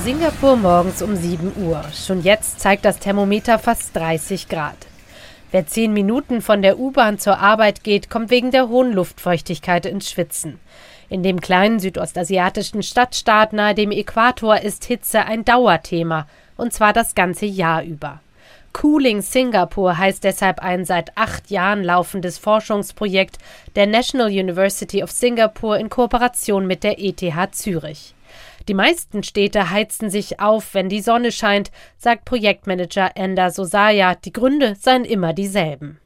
Singapur morgens um 7 Uhr. Schon jetzt zeigt das Thermometer fast 30 Grad. Wer 10 Minuten von der U-Bahn zur Arbeit geht, kommt wegen der hohen Luftfeuchtigkeit ins Schwitzen. In dem kleinen südostasiatischen Stadtstaat nahe dem Äquator ist Hitze ein Dauerthema, und zwar das ganze Jahr über. Cooling Singapore heißt deshalb ein seit 8 Jahren laufendes Forschungsprojekt der National University of Singapore in Kooperation mit der ETH Zürich. Die meisten Städte heizen sich auf, wenn die Sonne scheint, sagt Projektmanager Ender Sosaya. Die Gründe seien immer dieselben.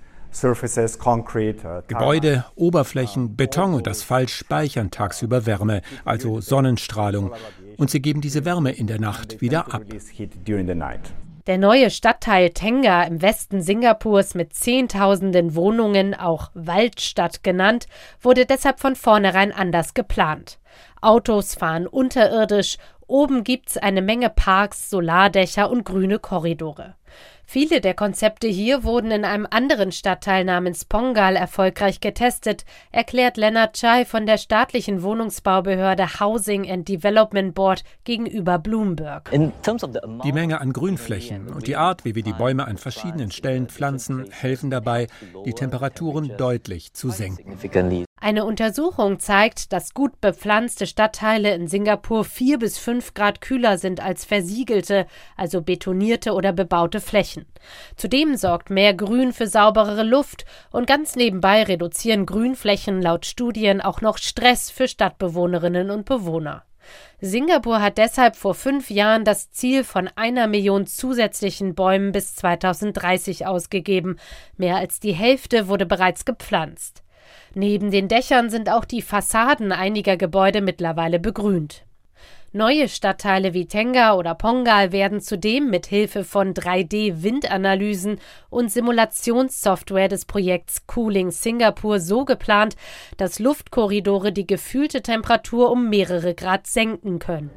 Gebäude, Oberflächen, Beton und Asphalt speichern tagsüber Wärme, also Sonnenstrahlung. Und sie geben diese Wärme in der Nacht wieder ab. Der neue Stadtteil Tengah im Westen Singapurs mit Zehntausenden Wohnungen, auch Waldstadt genannt, wurde deshalb von vornherein anders geplant. Autos fahren unterirdisch, oben gibt's eine Menge Parks, Solardächer und grüne Korridore. Viele der Konzepte hier wurden in einem anderen Stadtteil namens Pongal erfolgreich getestet, erklärt Lennart Chai von der staatlichen Wohnungsbaubehörde Housing and Development Board gegenüber Bloomberg. Die Menge an Grünflächen und die Art, wie wir die Bäume an verschiedenen Stellen pflanzen, helfen dabei, die Temperaturen deutlich zu senken. Eine Untersuchung zeigt, dass gut bepflanzte Stadtteile in Singapur 4 bis 5 Grad kühler sind als versiegelte, also betonierte oder bebaute Flächen. Zudem sorgt mehr Grün für sauberere Luft und ganz nebenbei reduzieren Grünflächen laut Studien auch noch Stress für Stadtbewohnerinnen und Bewohner. Singapur hat deshalb vor 5 Jahren das Ziel von 1 Million zusätzlichen Bäumen bis 2030 ausgegeben. Mehr als die Hälfte wurde bereits gepflanzt. Neben den Dächern sind auch die Fassaden einiger Gebäude mittlerweile begrünt. Neue Stadtteile wie Tengah oder Pongal werden zudem mit Hilfe von 3D-Windanalysen und Simulationssoftware des Projekts Cooling Singapore so geplant, dass Luftkorridore die gefühlte Temperatur um mehrere Grad senken können.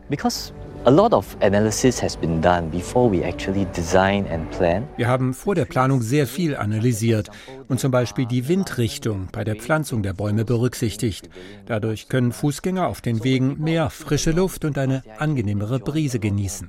Wir haben vor der Planung sehr viel analysiert und zum Beispiel die Windrichtung bei der Pflanzung der Bäume berücksichtigt. Dadurch können Fußgänger auf den Wegen mehr frische Luft und eine angenehmere Brise genießen.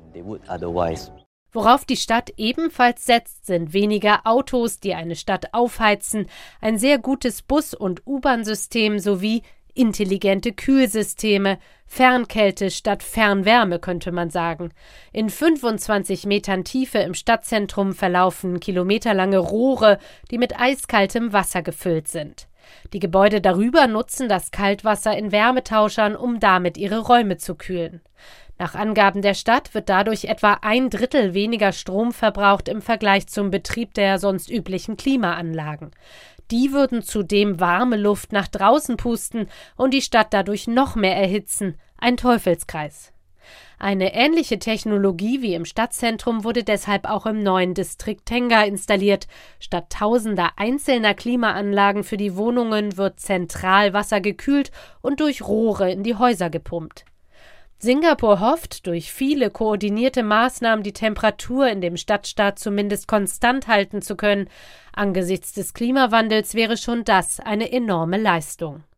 Worauf die Stadt ebenfalls setzt, sind weniger Autos, die eine Stadt aufheizen, ein sehr gutes Bus- und U-Bahn-System sowie intelligente Kühlsysteme, Fernkälte statt Fernwärme, könnte man sagen. In 25 Metern Tiefe im Stadtzentrum verlaufen kilometerlange Rohre, die mit eiskaltem Wasser gefüllt sind. Die Gebäude darüber nutzen das Kaltwasser in Wärmetauschern, um damit ihre Räume zu kühlen. Nach Angaben der Stadt wird dadurch etwa 1/3 weniger Strom verbraucht im Vergleich zum Betrieb der sonst üblichen Klimaanlagen. Die würden zudem warme Luft nach draußen pusten und die Stadt dadurch noch mehr erhitzen. Ein Teufelskreis. Eine ähnliche Technologie wie im Stadtzentrum wurde deshalb auch im neuen Distrikt Tengah installiert. Statt tausender einzelner Klimaanlagen für die Wohnungen wird zentral Wasser gekühlt und durch Rohre in die Häuser gepumpt. Singapur hofft, durch viele koordinierte Maßnahmen die Temperatur in dem Stadtstaat zumindest konstant halten zu können. Angesichts des Klimawandels wäre schon das eine enorme Leistung.